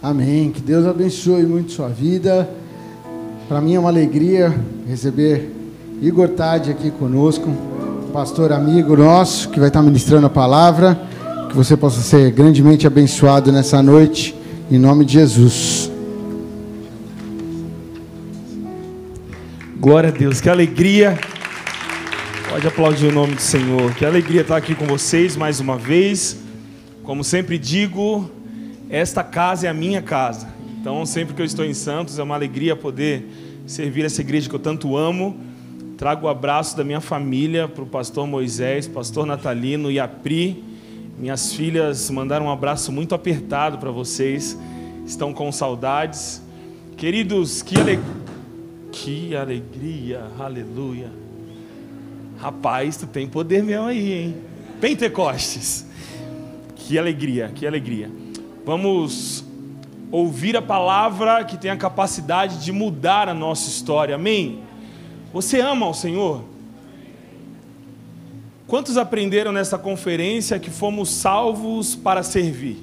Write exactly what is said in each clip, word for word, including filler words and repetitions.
Amém. Que Deus abençoe muito sua vida. Para mim é uma alegria receber Igor Tade aqui conosco, pastor amigo nosso, que vai estar ministrando a palavra. Que você possa ser grandemente abençoado nessa noite, em nome de Jesus. Glória a Deus, que alegria. Pode aplaudir o nome do Senhor. Que alegria estar aqui com vocês mais uma vez. Como sempre digo, esta casa é a minha casa. Então, sempre que eu estou em Santos, é uma alegria poder servir essa igreja que eu tanto amo. Trago o abraço da minha família para o pastor Moisés, pastor Natalino e a Pri. Minhas filhas mandaram um abraço muito apertado para vocês. Estão com saudades. Queridos, que, ale... que alegria, aleluia. Rapaz, tu tem poder mesmo aí, hein? Pentecostes. Que alegria, que alegria. Vamos ouvir a palavra que tem a capacidade de mudar a nossa história, amém? Você ama o Senhor? Quantos aprenderam nessa conferência que fomos salvos para servir?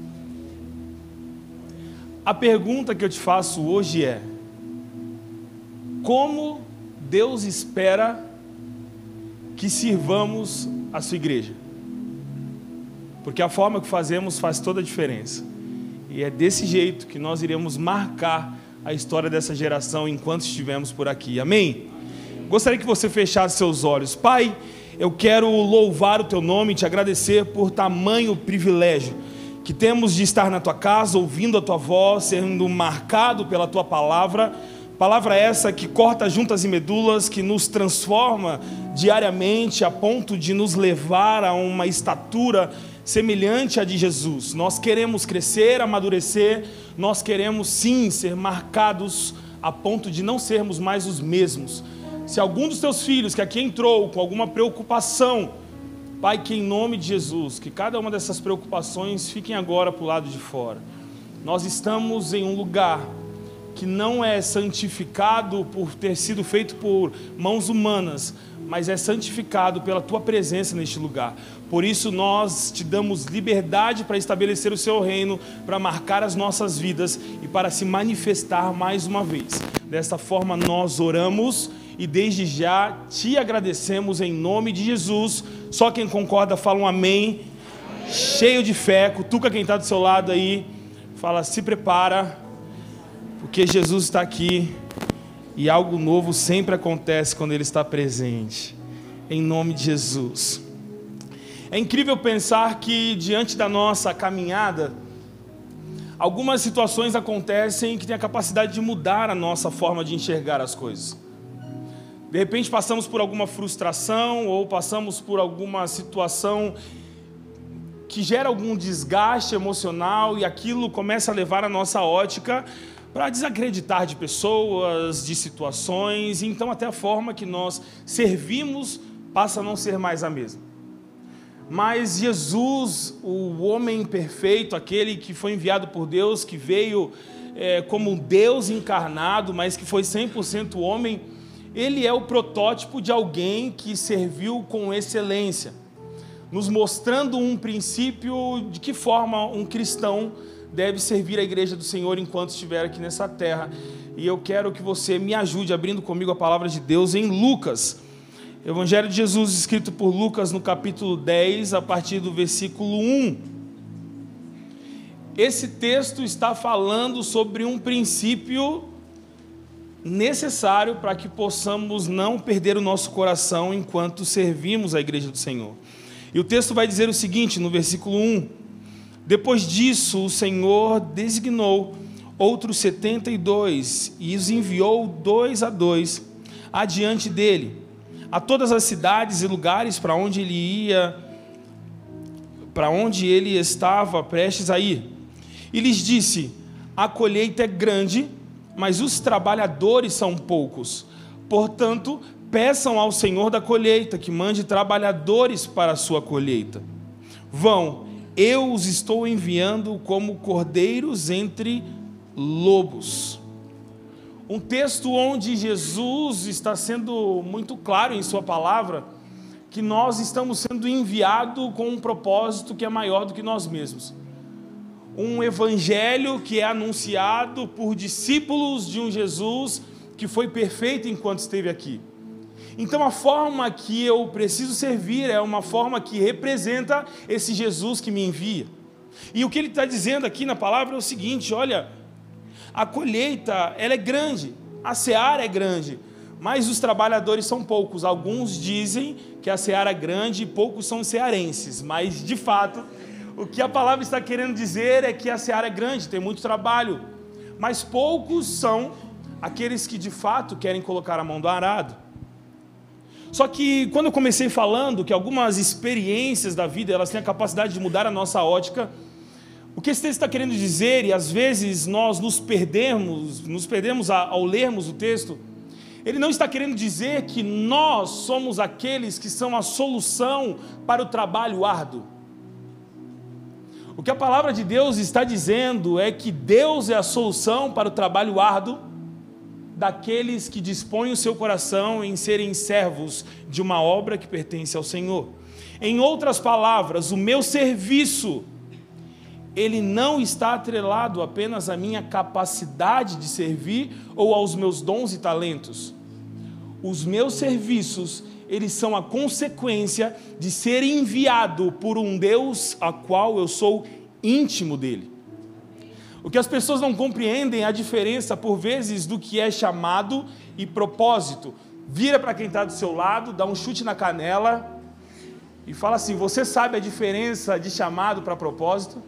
A pergunta que eu te faço hoje é: como Deus espera que sirvamos a sua igreja? Porque a forma que fazemos faz toda a diferença. E é desse jeito que nós iremos marcar a história dessa geração enquanto estivermos por aqui. Amém? Gostaria que você fechasse seus olhos. Pai, eu quero louvar o teu nome e te agradecer por tamanho privilégio que temos de estar na tua casa, ouvindo a tua voz, sendo marcado pela tua palavra. Palavra essa que corta juntas e medulas, que nos transforma diariamente a ponto de nos levar a uma estatura semelhante à de Jesus. Nós queremos crescer, amadurecer, nós queremos sim ser marcados a ponto de não sermos mais os mesmos. Se algum dos teus filhos que aqui entrou com alguma preocupação, Pai, que em nome de Jesus, que cada uma dessas preocupações fiquem agora para o lado de fora. Nós estamos em um lugar que não é santificado por ter sido feito por mãos humanas, mas é santificado pela tua presença neste lugar. Por isso nós te damos liberdade para estabelecer o seu reino, para marcar as nossas vidas e para se manifestar mais uma vez. Desta forma nós oramos e desde já te agradecemos em nome de Jesus. Só quem concorda fala um amém, amém. Cheio de fé. Cutuca quem está do seu lado aí, fala: se prepara, porque Jesus está aqui. E algo novo sempre acontece quando Ele está presente. Em nome de Jesus. É incrível pensar que diante da nossa caminhada, algumas situações acontecem que têm a capacidade de mudar a nossa forma de enxergar as coisas. De repente passamos por alguma frustração ou passamos por alguma situação que gera algum desgaste emocional e aquilo começa a levar a nossa ótica para desacreditar de pessoas, de situações, e então até a forma que nós servimos passa a não ser mais a mesma. Mas Jesus, o homem perfeito, aquele que foi enviado por Deus, que veio é, como Deus encarnado, mas que foi cem por cento homem, ele é o protótipo de alguém que serviu com excelência, nos mostrando um princípio de que forma um cristão deve servir a igreja do Senhor enquanto estiver aqui nessa terra. E eu quero que você me ajude abrindo comigo a palavra de Deus em Lucas, Evangelho de Jesus escrito por Lucas no capítulo dez, a partir do versículo um. Esse texto está falando sobre um princípio necessário para que possamos não perder o nosso coração enquanto servimos a igreja do Senhor. E o texto vai dizer o seguinte no versículo um: depois disso, o Senhor designou outros setenta e dois e os enviou dois a dois adiante dele, a todas as cidades e lugares para onde ele ia, para onde ele estava prestes a ir. E lhes disse: a colheita é grande, mas os trabalhadores são poucos. Portanto, peçam ao Senhor da colheita que mande trabalhadores para a sua colheita. Vão, eu os estou enviando como cordeiros entre lobos. Um texto onde Jesus está sendo muito claro em sua palavra que nós estamos sendo enviados com um propósito que é maior do que nós mesmos. um evangelho que é anunciado por discípulos de um Jesus que foi perfeito enquanto esteve aqui. Então a forma que eu preciso servir é uma forma que representa esse Jesus que me envia. E o que ele está dizendo aqui na palavra é o seguinte: olha, a colheita ela é grande, a seara é grande, mas os trabalhadores são poucos. Alguns dizem que a seara é grande e poucos são cearenses, mas de fato o que a palavra está querendo dizer é que a seara é grande, tem muito trabalho, mas poucos são aqueles que de fato querem colocar a mão do arado. Só que quando eu comecei falando que algumas experiências da vida elas têm a capacidade de mudar a nossa ótica, o que esse texto está querendo dizer, e às vezes nós nos perdemos, nos perdemos ao lermos o texto, ele não está querendo dizer que nós somos aqueles que são a solução para o trabalho árduo. O que a palavra de Deus está dizendo é que Deus é a solução para o trabalho árduo daqueles que dispõem o seu coração em serem servos de uma obra que pertence ao Senhor. Em outras palavras, o meu serviço, ele não está atrelado apenas à minha capacidade de servir ou aos meus dons e talentos. Os meus serviços, eles são a consequência de ser enviado por um Deus a qual eu sou íntimo dele. O que as pessoas não compreendem é a diferença, por vezes, do que é chamado e propósito. Vira para quem está do seu lado, dá um chute na canela e fala assim: você sabe a diferença de chamado para propósito?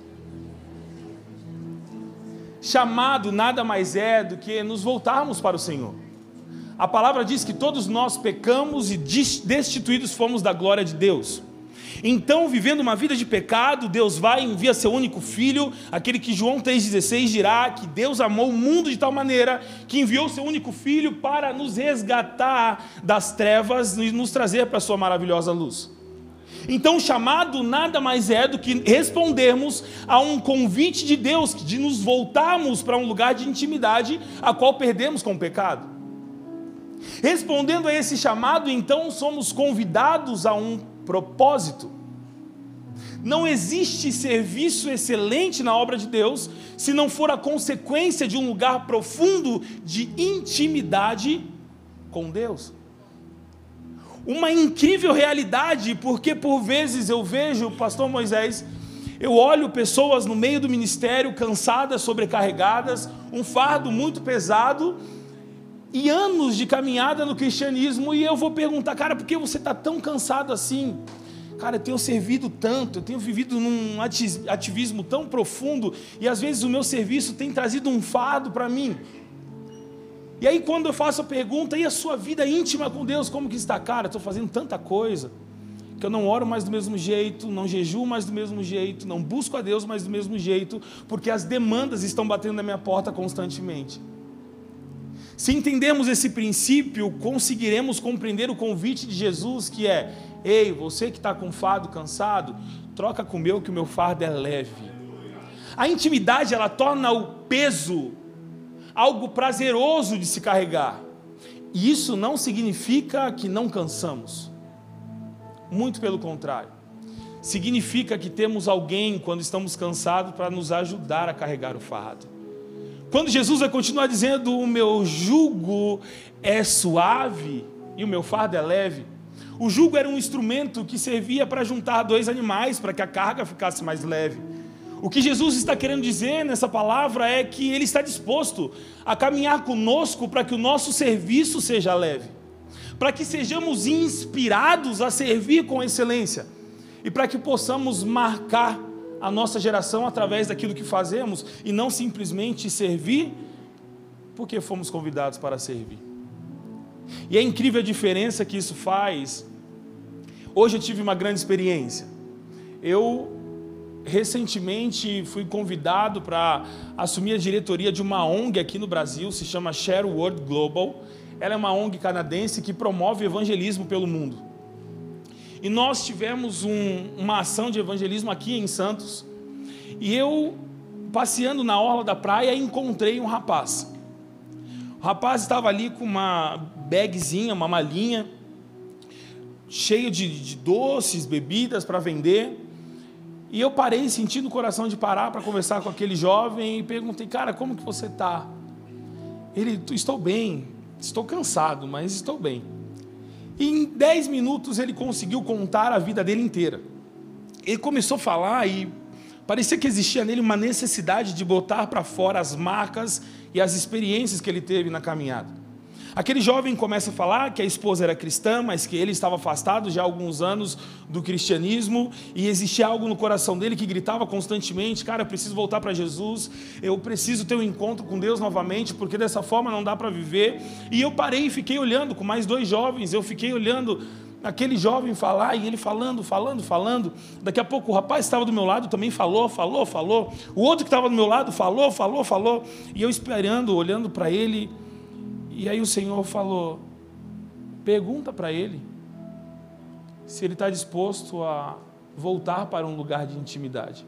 Chamado nada mais é do que nos voltarmos para o Senhor. A palavra diz que todos nós pecamos e destituídos fomos da glória de Deus. Então, vivendo uma vida de pecado, Deus vai e envia seu único filho, aquele que João três dezesseis dirá que Deus amou o mundo de tal maneira que enviou seu único filho para nos resgatar das trevas e nos trazer para a sua maravilhosa luz. Então o chamado nada mais é do que respondermos a um convite de Deus, de nos voltarmos para um lugar de intimidade, a qual perdemos com o pecado. Respondendo a esse chamado, então somos convidados a um propósito. Não existe serviço excelente na obra de Deus se não for a consequência de um lugar profundo de intimidade com Deus. Uma incrível realidade, porque por vezes eu vejo, pastor Moisés, eu olho pessoas no meio do ministério cansadas, sobrecarregadas, um fardo muito pesado e anos de caminhada no cristianismo, e eu vou perguntar: cara, por que você está tão cansado assim? Cara, eu tenho servido tanto, eu tenho vivido num ativismo tão profundo, e às vezes o meu serviço tem trazido um fardo para mim. E aí quando eu faço a pergunta: e a sua vida íntima com Deus, como que está? Cara, estou fazendo tanta coisa, que eu não oro mais do mesmo jeito, não jejuo mais do mesmo jeito, não busco a Deus mais do mesmo jeito, porque as demandas estão batendo na minha porta constantemente. Se entendermos esse princípio, conseguiremos compreender o convite de Jesus, que é: ei, você que está com fardo, cansado, troca com o meu, que o meu fardo é leve. A intimidade, ela torna o peso algo prazeroso de se carregar. E isso não significa que não cansamos. Muito pelo contrário. Significa que temos alguém, quando estamos cansados, para nos ajudar a carregar o fardo. Quando Jesus vai continuar dizendo: o meu jugo é suave e o meu fardo é leve. O jugo era um instrumento que servia para juntar dois animais, para que a carga ficasse mais leve. O que Jesus está querendo dizer nessa palavra é que Ele está disposto a caminhar conosco para que o nosso serviço seja leve, para que sejamos inspirados a servir com excelência e para que possamos marcar a nossa geração através daquilo que fazemos e não simplesmente servir porque fomos convidados para servir. E é incrível a diferença que isso faz. Hoje eu tive uma grande experiência. Eu recentemente fui convidado para assumir a diretoria de uma O N G aqui no Brasil, se chama Share World Global. Ela é uma O N G canadense que promove evangelismo pelo mundo. E nós tivemos um, uma ação de evangelismo aqui em Santos, e eu, passeando na orla da praia, encontrei um rapaz. O rapaz estava ali com uma bagzinha, uma malinha, cheio de, de doces, bebidas para vender. E eu parei, senti no coração de parar para conversar com aquele jovem e perguntei, cara, como que você está? Ele, estou bem, estou cansado, mas estou bem. E em dez minutos ele conseguiu contar a vida dele inteira. Ele começou a falar e parecia que existia nele uma necessidade de botar para fora as marcas e as experiências que ele teve na caminhada. Aquele jovem começa a falar que a esposa era cristã, mas que ele estava afastado já há alguns anos do cristianismo, e existia algo no coração dele que gritava constantemente, cara, eu preciso voltar para Jesus, eu preciso ter um encontro com Deus novamente, porque dessa forma não dá para viver. E eu parei e fiquei olhando com mais dois jovens, eu fiquei olhando aquele jovem falar, e ele falando, falando, falando. Daqui a pouco o rapaz que estava do meu lado também falou, falou, falou. O outro que estava do meu lado falou, falou, falou. E eu esperando, olhando para ele. E aí o Senhor falou, pergunta para ele se ele está disposto a voltar para um lugar de intimidade.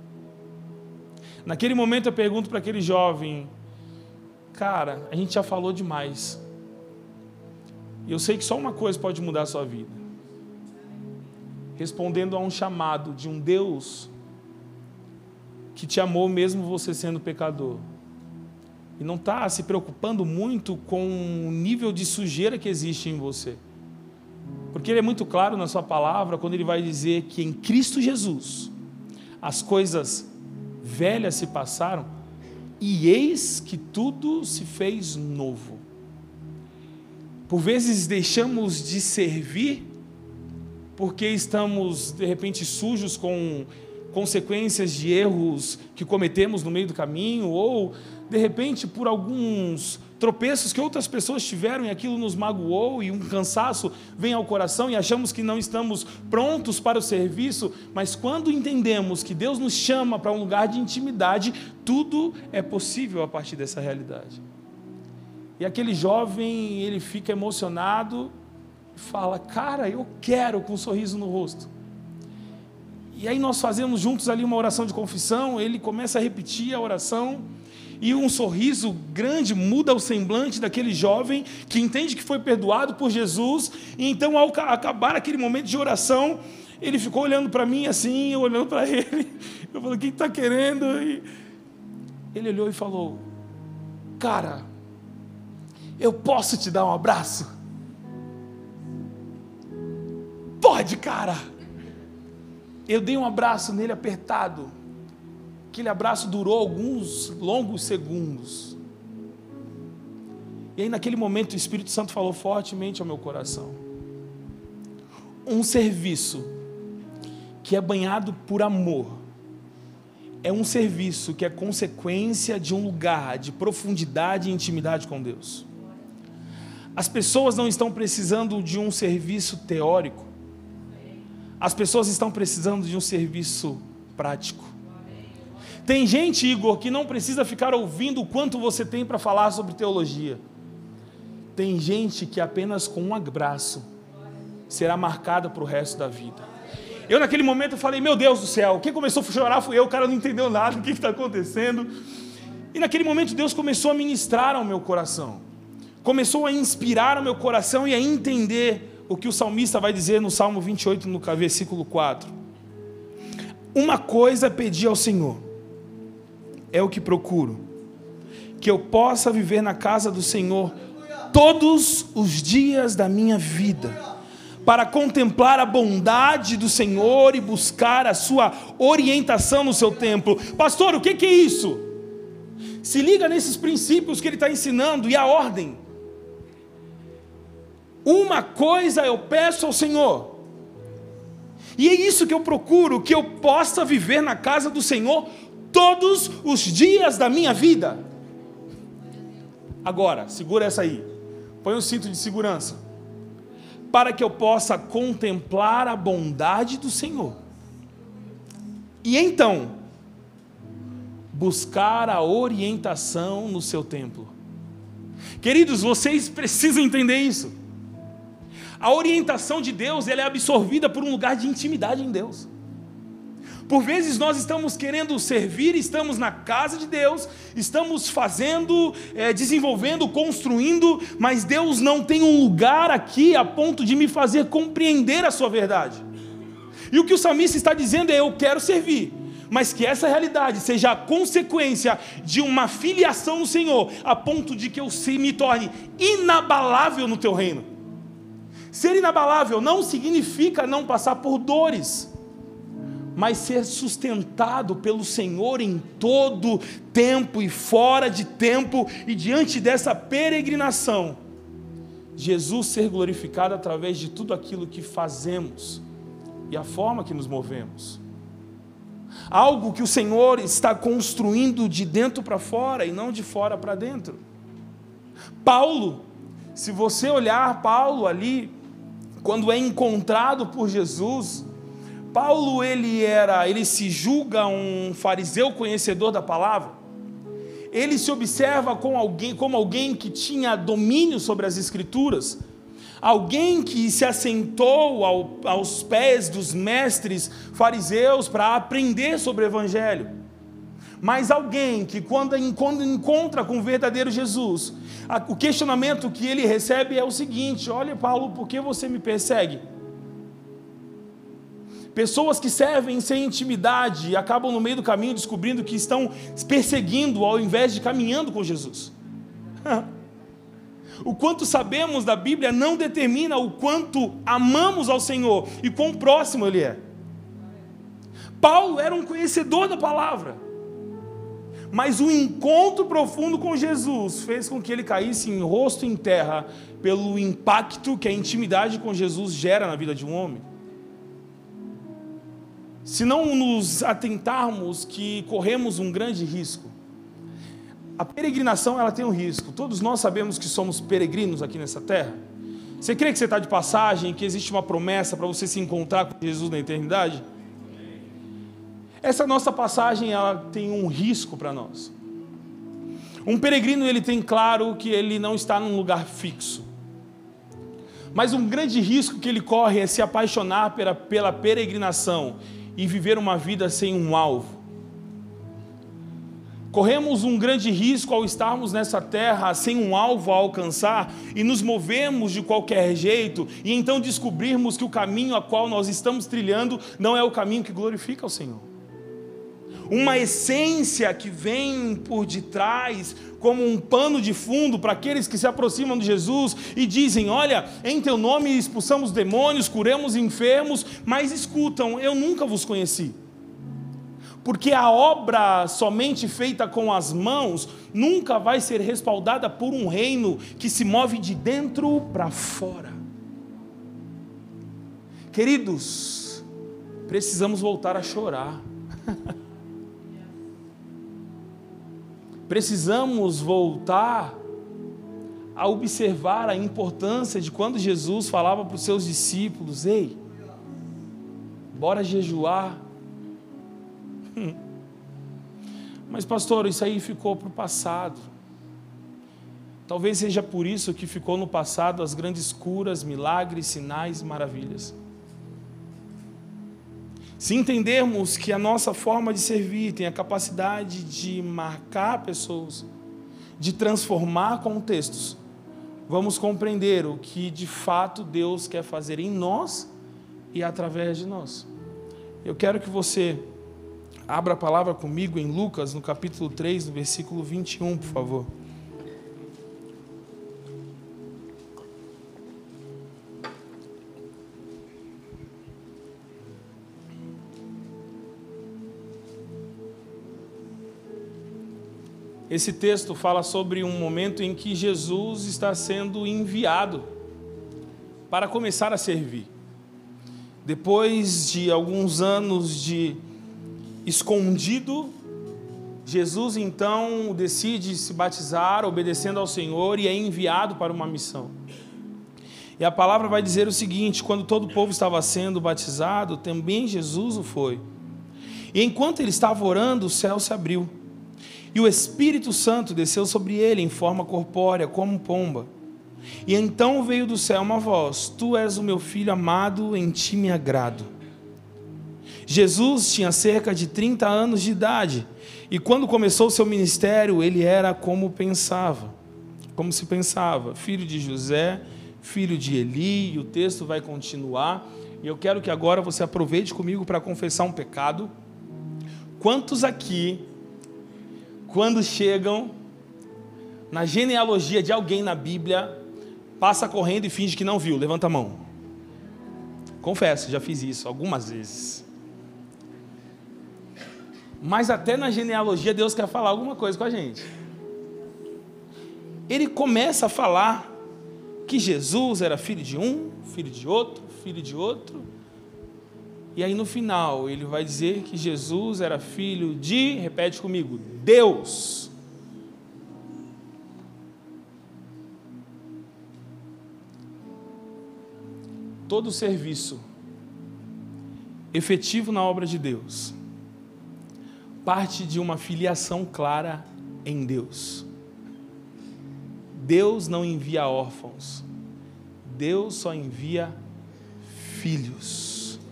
Naquele momento eu pergunto para aquele jovem, cara, a gente já falou demais. E eu sei que só uma coisa pode mudar a sua vida. Respondendo a um chamado de um Deus que te amou mesmo você sendo pecador. E não está se preocupando muito com o nível de sujeira que existe em você. Porque Ele é muito claro na sua palavra, quando Ele vai dizer que em Cristo Jesus, as coisas velhas se passaram, e eis que tudo se fez novo. Por vezes deixamos de servir, porque estamos de repente sujos com consequências de erros que cometemos no meio do caminho, ou de repente por alguns tropeços que outras pessoas tiveram e aquilo nos magoou e um cansaço vem ao coração e achamos que não estamos prontos para o serviço, mas quando entendemos que Deus nos chama para um lugar de intimidade, tudo é possível a partir dessa realidade. E aquele jovem, ele fica emocionado e fala, cara, eu quero, com um sorriso no rosto. E aí nós fazemos juntos ali uma oração de confissão, ele começa a repetir a oração, e um sorriso grande muda o semblante daquele jovem, que entende que foi perdoado por Jesus, e então ao acabar aquele momento de oração, ele ficou olhando para mim assim, eu olhando para ele, eu falei, o que está querendo? E ele olhou e falou, cara, eu posso te dar um abraço? Pode, cara! Eu dei um abraço nele apertado. Aquele abraço durou alguns longos segundos. E aí naquele momento o Espírito Santo falou fortemente ao meu coração. Um serviço que é banhado por amor é um serviço que é consequência de um lugar de profundidade e intimidade com Deus. As pessoas não estão precisando de um serviço teórico. As pessoas estão precisando de um serviço prático. Tem gente, Igor, que não precisa ficar ouvindo o quanto você tem para falar sobre teologia. Tem gente que apenas com um abraço será marcada para o resto da vida. Eu naquele momento falei, meu Deus do céu, quem começou a chorar fui eu, o cara não entendeu nada, o que está acontecendo? E naquele momento Deus começou a ministrar ao meu coração. Começou a inspirar o meu coração e a entender o que o salmista vai dizer no Salmo vinte e oito, no versículo quatro. Uma coisa pedi ao Senhor, é o que procuro, que eu possa viver na casa do Senhor todos os dias da minha vida, para contemplar a bondade do Senhor e buscar a sua orientação no seu templo. Pastor, o que é isso? Se liga nesses princípios que ele está ensinando e a ordem. Uma coisa eu peço ao Senhor, e é isso que eu procuro, que eu possa viver na casa do Senhor todos os dias da minha vida. Agora, segura essa aí, põe um cinto de segurança, para que eu possa contemplar a bondade do Senhor, e então, buscar a orientação no seu templo. Queridos, vocês precisam entender isso. A orientação de Deus, ela é absorvida por um lugar de intimidade em Deus. Por vezes nós estamos querendo servir, estamos na casa de Deus, estamos fazendo, é, desenvolvendo, construindo, mas Deus não tem um lugar aqui a ponto de me fazer compreender a sua verdade. E o que o salmista está dizendo é: eu quero servir, mas que essa realidade seja a consequência de uma filiação no Senhor, a ponto de que eu se me torne inabalável no teu reino. Ser inabalável não significa não passar por dores, mas ser sustentado pelo Senhor em todo tempo e fora de tempo, e diante dessa peregrinação, Jesus ser glorificado através de tudo aquilo que fazemos e a forma que nos movemos. Algo que o Senhor está construindo de dentro para fora e não de fora para dentro. Paulo, se você olhar Paulo ali, quando é encontrado por Jesus, Paulo ele era, ele se julga um fariseu conhecedor da palavra. Ele se observa como alguém, como alguém que tinha domínio sobre as Escrituras, alguém que se assentou ao, aos pés dos mestres fariseus para aprender sobre o Evangelho. Mas alguém que quando, quando encontra com o verdadeiro Jesus, a, o questionamento que ele recebe é o seguinte: olha, Paulo, por que você me persegue? Pessoas que servem sem intimidade e acabam no meio do caminho descobrindo que estão perseguindo ao invés de caminhando com Jesus. O quanto sabemos da Bíblia não determina o quanto amamos ao Senhor e quão próximo Ele é. Paulo era um conhecedor da palavra, mas o encontro profundo com Jesus fez com que ele caísse em rosto em terra pelo impacto que a intimidade com Jesus gera na vida de um homem. Se não nos atentarmos que corremos um grande risco. A peregrinação, ela tem um risco. Todos nós sabemos que somos peregrinos aqui nessa terra. Você crê que você está de passagem, que existe uma promessa para você se encontrar com Jesus na eternidade? Essa nossa passagem, ela tem um risco para nós. Um peregrino, ele tem claro que ele não está num lugar fixo. Mas um grande risco que ele corre é se apaixonar pela, pela peregrinação e viver uma vida sem um alvo. Corremos um grande risco ao estarmos nessa terra sem um alvo a alcançar e nos movemos de qualquer jeito, e então descobrirmos que o caminho a qual nós estamos trilhando não é o caminho que glorifica ao Senhor. Uma essência que vem por detrás como um pano de fundo para aqueles que se aproximam de Jesus e dizem: olha, em teu nome expulsamos demônios, curamos enfermos, mas escutam, eu nunca vos conheci. Porque a obra somente feita com as mãos nunca vai ser respaldada por um reino que se move de dentro para fora. Queridos, precisamos voltar a chorar. Precisamos voltar a observar a importância de quando Jesus falava para os seus discípulos: ei, bora jejuar. Hum. Mas pastor, isso aí ficou para o passado. Talvez seja por isso que ficou no passado as grandes curas, milagres, sinais, maravilhas. Se entendermos que a nossa forma de servir tem a capacidade de marcar pessoas, de transformar contextos, vamos compreender o que de fato Deus quer fazer em nós e através de nós. Eu quero que você abra a palavra comigo em Lucas, no capítulo três, no versículo vinte e um, por favor. Esse texto fala sobre um momento em que Jesus está sendo enviado para começar a servir. Depois de alguns anos de escondido, Jesus então decide se batizar, obedecendo ao Senhor, e é enviado para uma missão. E a palavra vai dizer o seguinte: quando todo o povo estava sendo batizado, também Jesus o foi. E enquanto ele estava orando, o céu se abriu. E o Espírito Santo desceu sobre ele em forma corpórea, como pomba. E então veio do céu uma voz: tu és o meu filho amado, em ti me agrado. Jesus tinha cerca de trinta anos de idade, e quando começou o seu ministério, ele era como pensava, como se pensava, filho de José, filho de Eli, e o texto vai continuar, E eu quero que agora você aproveite comigo para confessar um pecado. Quantos aqui, quando chegam na genealogia de alguém na Bíblia, passa correndo e finge que não viu? Levanta a mão. Confesso, já fiz isso algumas vezes. Mas até na genealogia Deus quer falar alguma coisa com a gente. Ele começa a falar que Jesus era filho de um, filho de outro, filho de outro. E aí no final ele vai dizer que Jesus era filho de, repete comigo, Deus. Todo serviço efetivo na obra de Deus parte de uma filiação clara em Deus. Deus não envia órfãos, Deus só envia filhos.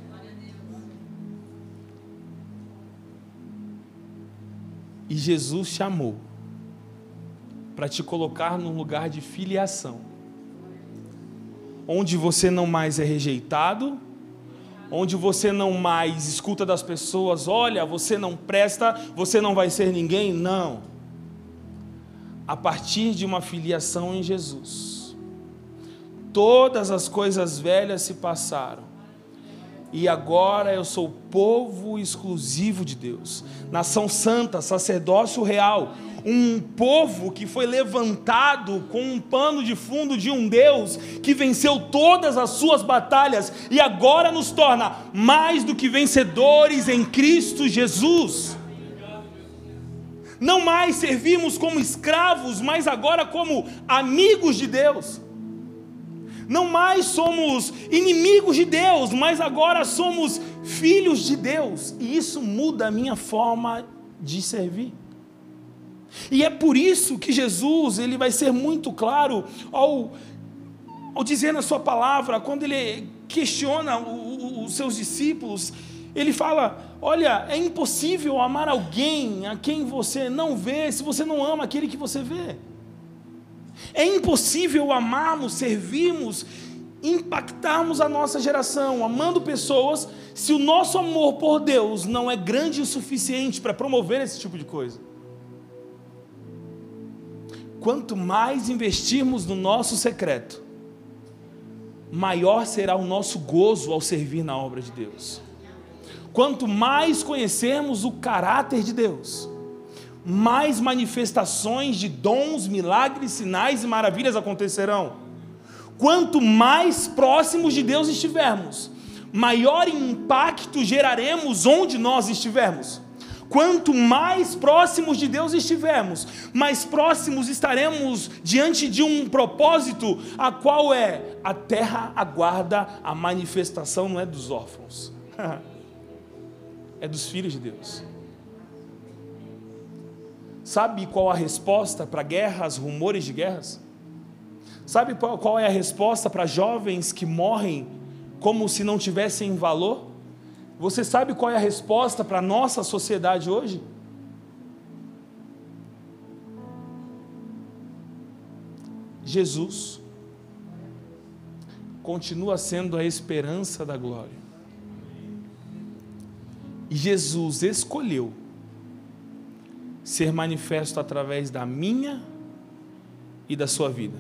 E Jesus chamou para te colocar num lugar de filiação, onde você não mais é rejeitado, onde você não mais escuta das pessoas, olha, você não presta, você não vai ser ninguém. Não. A partir de uma filiação em Jesus, todas as coisas velhas se passaram, e agora eu sou povo exclusivo de Deus, nação santa, sacerdócio real, um povo que foi levantado com um pano de fundo de um Deus que venceu todas as suas batalhas e agora nos torna mais do que vencedores em Cristo Jesus. Não mais servimos como escravos, mas agora como amigos de Deus. Não mais somos inimigos de Deus, mas agora somos filhos de Deus. E isso muda a minha forma de servir. E é por isso que Jesus, ele vai ser muito claro ao, ao dizer na sua palavra, quando ele questiona o, o, os seus discípulos, ele fala, olha, é impossível amar alguém a quem você não vê, se você não ama aquele que você vê. É impossível amarmos, servirmos, impactarmos a nossa geração, amando pessoas, se o nosso amor por Deus não é grande o suficiente para promover esse tipo de coisa. Quanto mais investirmos no nosso secreto, maior será o nosso gozo ao servir na obra de Deus. Quanto mais conhecermos o caráter de Deus, mais manifestações de dons, milagres, sinais e maravilhas acontecerão. Quanto mais próximos de Deus estivermos, maior impacto geraremos onde nós estivermos. Quanto mais próximos de Deus estivermos, mais próximos estaremos diante de um propósito, a qual é: a terra aguarda a manifestação, não é dos órfãos, é dos filhos de Deus. Sabe qual a resposta para guerras, rumores de guerras? Sabe qual é a resposta para jovens que morrem como se não tivessem valor? Você sabe qual é a resposta para a nossa sociedade hoje? Jesus continua sendo a esperança da glória. E Jesus escolheu ser manifesto através da minha e da sua vida.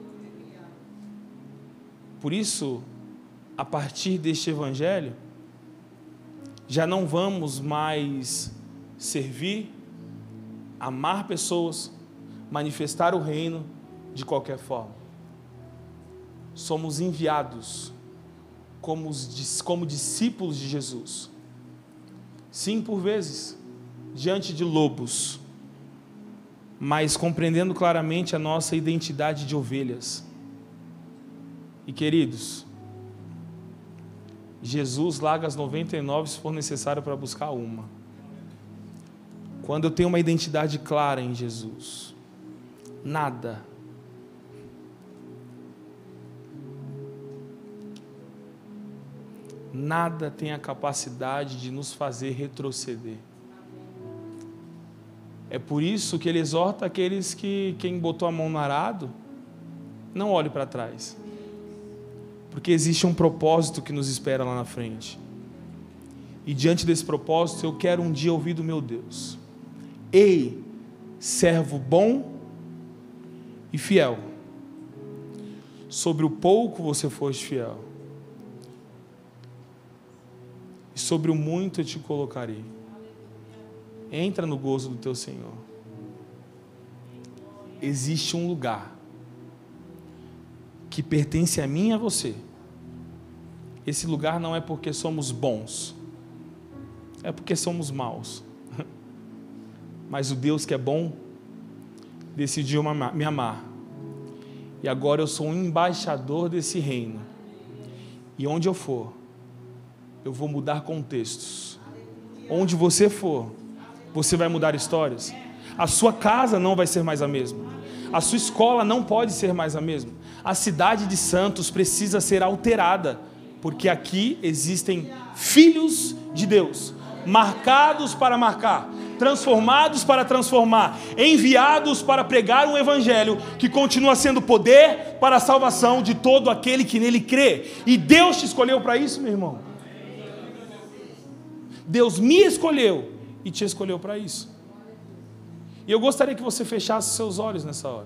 Por isso, a partir deste evangelho, já não vamos mais servir, amar pessoas, manifestar o reino de qualquer forma. Somos enviados como, os, como discípulos de Jesus. Sim, por vezes, diante de lobos, mas compreendendo claramente a nossa identidade de ovelhas. E queridos, Jesus larga as noventa e nove se for necessário para buscar uma. Quando eu tenho uma identidade clara em Jesus, nada, nada tem a capacidade de nos fazer retroceder. É por isso que ele exorta aqueles que, quem botou a mão no arado, não olhe para trás. Porque existe um propósito que nos espera lá na frente. E diante desse propósito, eu quero um dia ouvir do meu Deus: ei, servo bom e fiel, sobre o pouco você foste fiel, e sobre o muito eu te colocarei. Entra no gozo do teu Senhor. Existe um lugar que pertence a mim e a você. Esse lugar não é porque somos bons, é porque somos maus. Mas o Deus que é bom decidiu me amar. E agora eu sou um embaixador desse reino. E onde eu for, eu vou mudar contextos. Onde você for, você vai mudar histórias. A sua casa não vai ser mais a mesma. A sua escola não pode ser mais a mesma. A cidade de Santos precisa ser alterada, porque aqui existem filhos de Deus, marcados para marcar, transformados para transformar, enviados para pregar um evangelho que continua sendo poder para a salvação de todo aquele que nele crê. E Deus te escolheu para isso, meu irmão. Deus me escolheu e te escolheu para isso. E eu gostaria que você fechasse seus olhos nessa hora.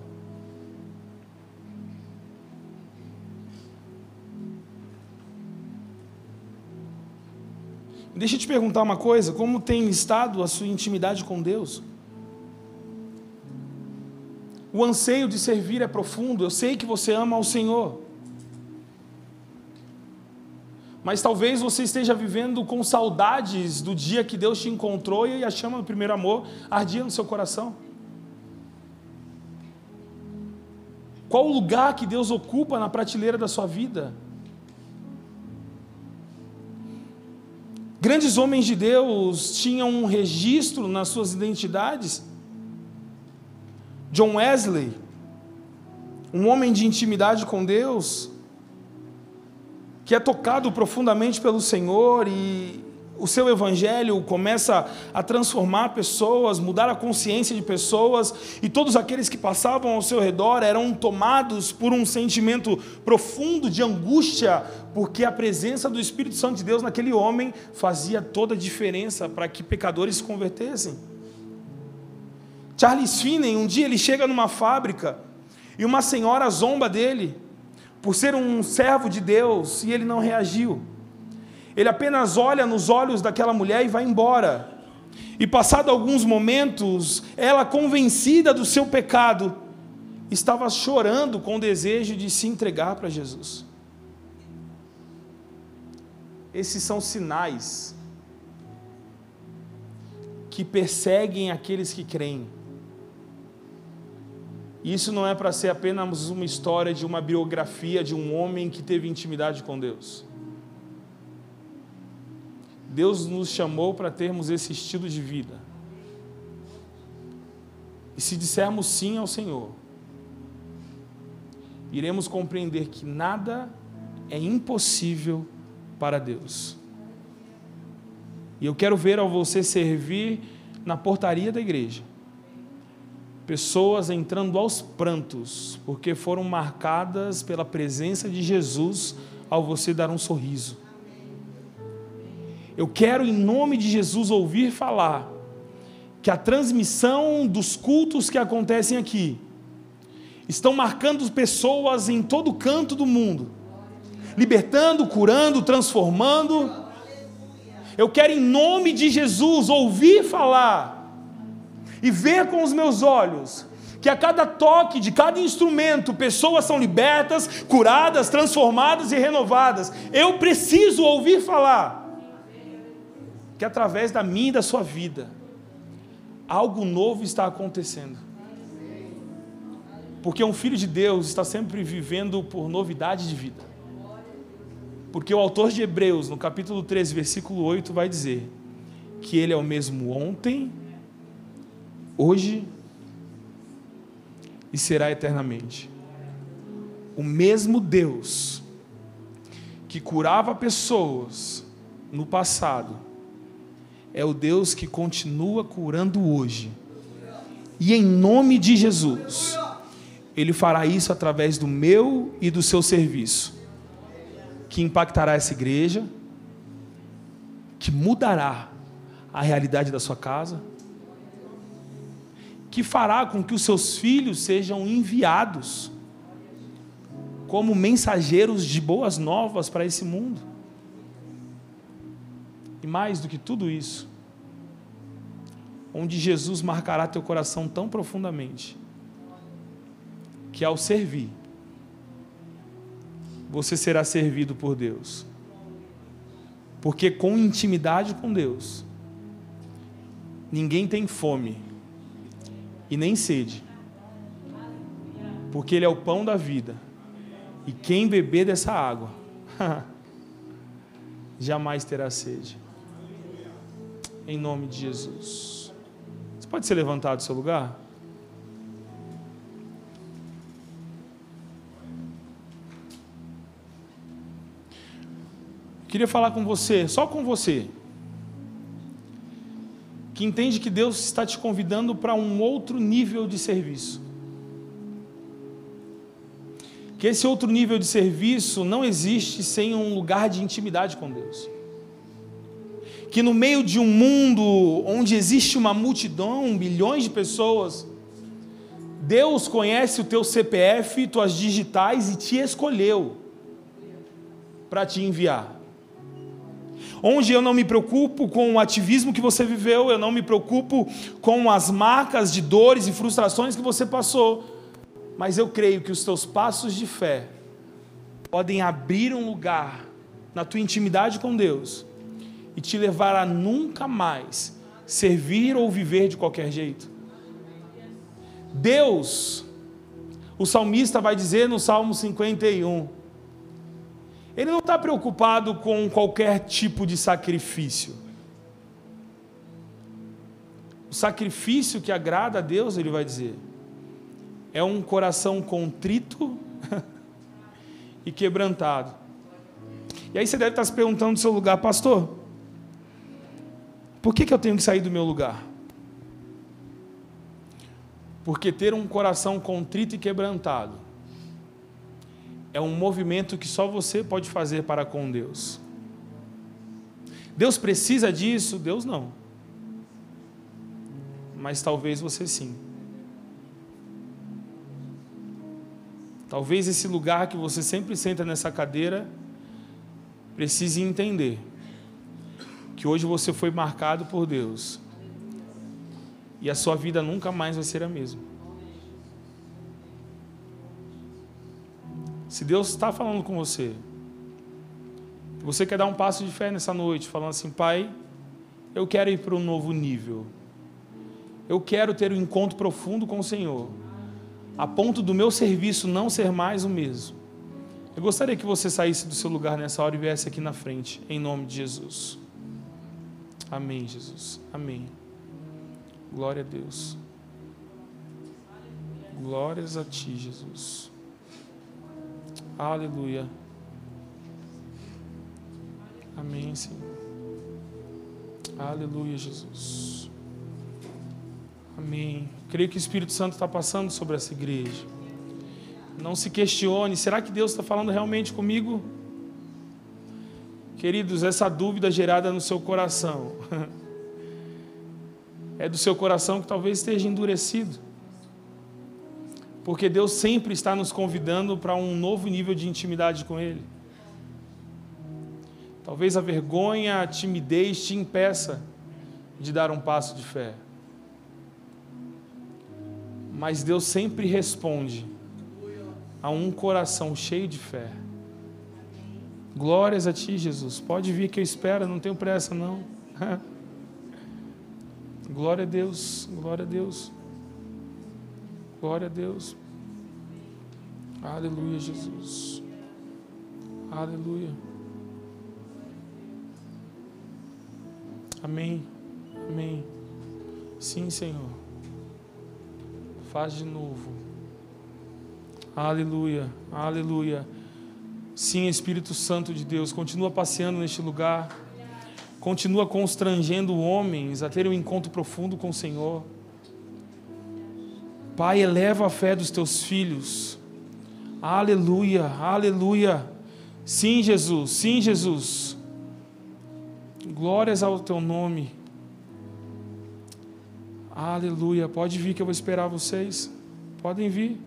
Deixa eu te perguntar uma coisa: como tem estado a sua intimidade com Deus? O anseio de servir é profundo. Eu sei que você ama ao Senhor, mas talvez você esteja vivendo com saudades do dia que Deus te encontrou e a chama do primeiro amor ardia no seu coração. Qual o lugar que Deus ocupa na prateleira da sua vida? Grandes homens de Deus tinham um registro nas suas identidades. John Wesley, um homem de intimidade com Deus, que é tocado profundamente pelo Senhor, e o seu evangelho começa a transformar pessoas, mudar a consciência de pessoas, e todos aqueles que passavam ao seu redor eram tomados por um sentimento profundo de angústia, porque a presença do Espírito Santo de Deus naquele homem fazia toda a diferença para que pecadores se convertessem. Charles Finney, um dia ele chega numa fábrica e uma senhora zomba dele por ser um servo de Deus, e ele não reagiu. Ele apenas olha nos olhos daquela mulher e vai embora. E passado alguns momentos, ela, convencida do seu pecado, estava chorando com o desejo de se entregar para Jesus. Esses são sinais que perseguem aqueles que creem. Isso não é para ser apenas uma história de uma biografia de um homem que teve intimidade com Deus. Deus nos chamou para termos esse estilo de vida. E se dissermos sim ao Senhor, iremos compreender que nada é impossível para Deus. E eu quero ver ao você servir na portaria da igreja pessoas entrando aos prantos, porque foram marcadas pela presença de Jesus ao você dar um sorriso. Eu quero, em nome de Jesus, ouvir falar que a transmissão dos cultos que acontecem aqui estão marcando pessoas em todo canto do mundo, libertando, curando, transformando. Eu quero, em nome de Jesus, ouvir falar e ver com os meus olhos que a cada toque de cada instrumento, pessoas são libertas, curadas, transformadas e renovadas. Eu preciso ouvir falar que através da minha e da sua vida, algo novo está acontecendo. Porque um filho de Deus está sempre vivendo por novidade de vida. Porque o autor de Hebreus, no capítulo treze, versículo oito, vai dizer que Ele é o mesmo ontem, hoje e será eternamente. O mesmo Deus que curava pessoas no passado é o Deus que continua curando hoje. E em nome de Jesus, Ele fará isso através do meu e do seu serviço. que impactará essa igreja, que mudará a realidade da sua casa, que fará com que os seus filhos sejam enviados como mensageiros de boas novas para esse mundo. E mais do que tudo isso, onde Jesus marcará teu coração tão profundamente, que ao servir, você será servido por Deus. Porque com intimidade com Deus, ninguém tem fome e nem sede, porque Ele é o pão da vida, e quem beber dessa água jamais terá sede. Em nome de Jesus. Você pode ser levantado do seu lugar? Queria falar com você, só com você, que entende que Deus está te convidando para um outro nível de serviço. Que esse outro nível de serviço não existe sem um lugar de intimidade com Deus. Que no meio de um mundo onde existe uma multidão, bilhões de pessoas, Deus conhece o teu C P F, tuas digitais e te escolheu para te enviar. Onde eu não me preocupo com o ativismo que você viveu, eu não me preocupo com as marcas de dores e frustrações que você passou, mas eu creio que os teus passos de fé podem abrir um lugar na tua intimidade com Deus e te levar a nunca mais servir ou viver de qualquer jeito. Deus, o salmista vai dizer no Salmo cinquenta e um, Ele não está preocupado com qualquer tipo de sacrifício. O sacrifício que agrada a Deus, Ele vai dizer, é um coração contrito e quebrantado. E aí você deve estar se perguntando no seu lugar, pastor, por que que eu tenho que sair do meu lugar? Porque ter um coração contrito e quebrantado é um movimento que só você pode fazer para com Deus. Deus precisa disso? Deus não. Mas talvez você sim. Talvez esse lugar que você sempre senta nessa cadeira precise entender que hoje você foi marcado por Deus e a sua vida nunca mais vai ser a mesma. Se Deus está falando com você, você quer dar um passo de fé nessa noite, falando assim, Pai, eu quero ir para um novo nível, eu quero ter um encontro profundo com o Senhor, a ponto do meu serviço não ser mais o mesmo. Eu gostaria que você saísse do seu lugar nessa hora e viesse aqui na frente, em nome de Jesus. Amém, Jesus. Amém. Glória a Deus. Glórias a Ti, Jesus. Aleluia. Amém, Senhor. Aleluia, Jesus. Amém. Creio que o Espírito Santo está passando sobre essa igreja. Não se questione, será que Deus está falando realmente comigo? Queridos, essa dúvida gerada no seu coração é do seu coração que talvez esteja endurecido. Porque Deus sempre está nos convidando para um novo nível de intimidade com Ele. Talvez a vergonha, a timidez te impeça de dar um passo de fé. Mas Deus sempre responde a um coração cheio de fé. Glórias a Ti, Jesus. Pode vir que eu espero, não tenho pressa não. Glória a Deus, glória a Deus. Glória a Deus. Aleluia, Jesus. Aleluia. Amém. Amém. Sim, Senhor. Faz de novo. Aleluia. Aleluia. Sim, Espírito Santo de Deus, continua passeando neste lugar. Continua constrangendo homens a terem um encontro profundo com o Senhor. Pai, eleva a fé dos teus filhos. Aleluia, aleluia. Sim, Jesus, sim, Jesus. Glórias ao teu nome. Aleluia. Pode vir que eu vou esperar vocês. Podem vir.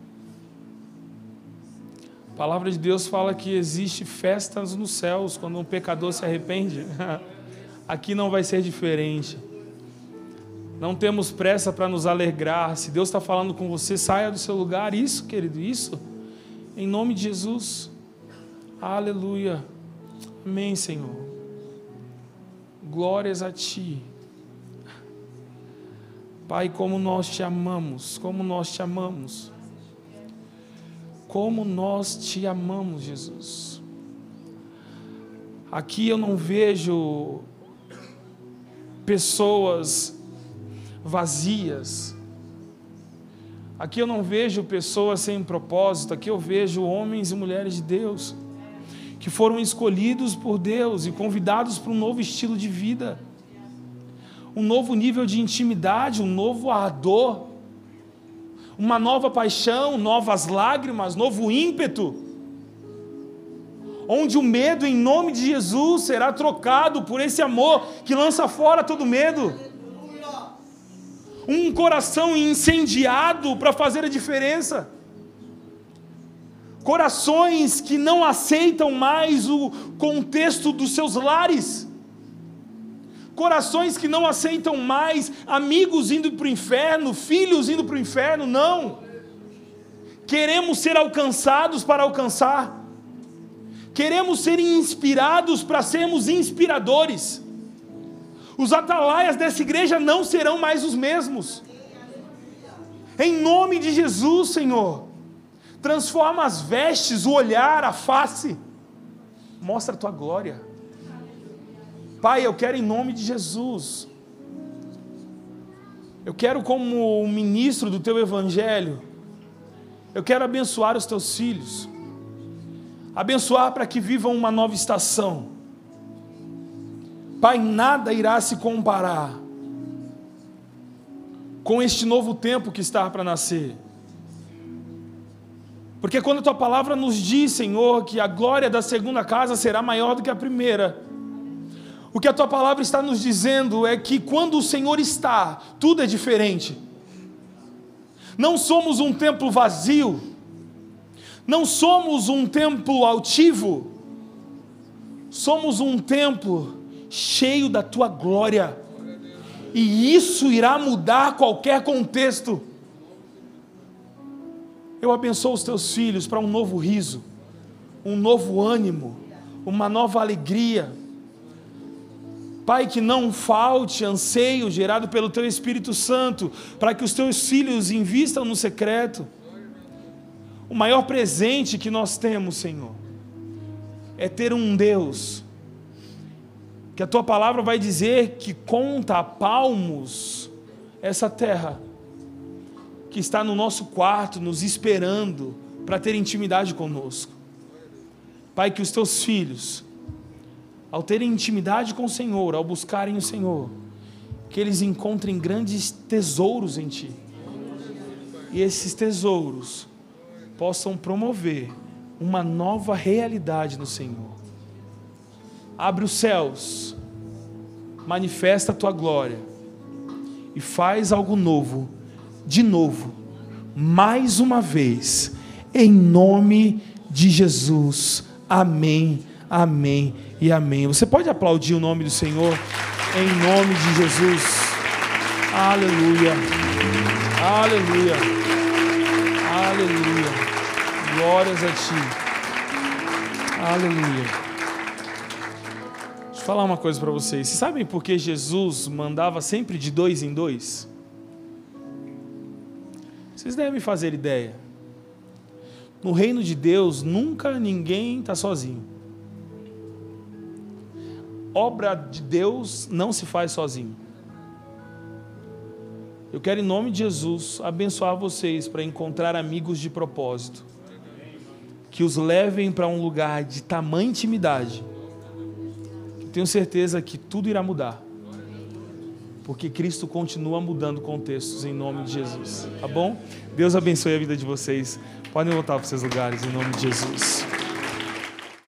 A palavra de Deus fala que existe festas nos céus quando um pecador se arrepende. Aqui não vai ser diferente. Não temos pressa para nos alegrar. Se Deus está falando com você, saia do seu lugar. Isso, querido, isso. Em nome de Jesus. Aleluia. Amém, Senhor. Glórias a Ti. Pai, como nós Te amamos, como nós Te amamos. Como nós Te amamos, Jesus. Aqui eu não vejo pessoas vazias. Aqui eu não vejo pessoas sem propósito. Aqui eu vejo homens e mulheres de Deus que foram escolhidos por Deus e convidados para um novo estilo de vida, um novo nível de intimidade, um novo ardor, uma nova paixão, novas lágrimas, novo ímpeto, onde o medo em nome de Jesus será trocado por esse amor que lança fora todo medo. Um coração incendiado para fazer a diferença. Corações que não aceitam mais o contexto dos seus lares. Corações que não aceitam mais amigos indo para o inferno, filhos indo para o inferno, não. Queremos ser alcançados para alcançar. Queremos ser inspirados para sermos inspiradores. Os atalaias dessa igreja não serão mais os mesmos. Em nome de Jesus, Senhor, transforma as vestes, o olhar, a face. Mostra a Tua glória. Pai, eu quero em nome de Jesus. Eu quero, como um ministro do Teu Evangelho, eu quero abençoar os Teus filhos. Abençoar para que vivam uma nova estação. Pai, nada irá se comparar com este novo tempo que está para nascer. Porque quando a Tua palavra nos diz, Senhor, que a glória da segunda casa será maior do que a primeira, o que a Tua palavra está nos dizendo é que quando o Senhor está, tudo é diferente. Não somos um templo vazio, não somos um templo altivo, somos um templo cheio da Tua glória, e isso irá mudar qualquer contexto. Eu abençoo os Teus filhos para um novo riso, um novo ânimo, uma nova alegria. Pai, que não falte anseio gerado pelo Teu Espírito Santo, para que os Teus filhos invistam no secreto. O maior presente que nós temos, Senhor, é ter um Deus, que a Tua palavra vai dizer que conta a palmos essa terra, que está no nosso quarto, nos esperando para ter intimidade conosco. Pai, que os Teus filhos, ao terem intimidade com o Senhor, ao buscarem o Senhor, que eles encontrem grandes tesouros em Ti, e esses tesouros possam promover uma nova realidade no Senhor. Abre os céus, manifesta a Tua glória, e faz algo novo, de novo, mais uma vez, em nome de Jesus. Amém, amém e amém. Você pode aplaudir o nome do Senhor, em nome de Jesus. Aleluia, aleluia, aleluia, glórias a Ti, aleluia. Deixa eu falar uma coisa para vocês. Vocês sabem por que Jesus mandava sempre de dois em dois? Vocês devem fazer ideia. No reino de Deus, nunca ninguém está sozinho. Obra de Deus não se faz sozinho. Eu quero, em nome de Jesus, abençoar vocês para encontrar amigos de propósito, que os levem para um lugar de tamanha intimidade. Tenho certeza que tudo irá mudar, porque Cristo continua mudando contextos, em nome de Jesus, tá bom? Deus abençoe a vida de vocês. Podem voltar para os seus lugares, em nome de Jesus.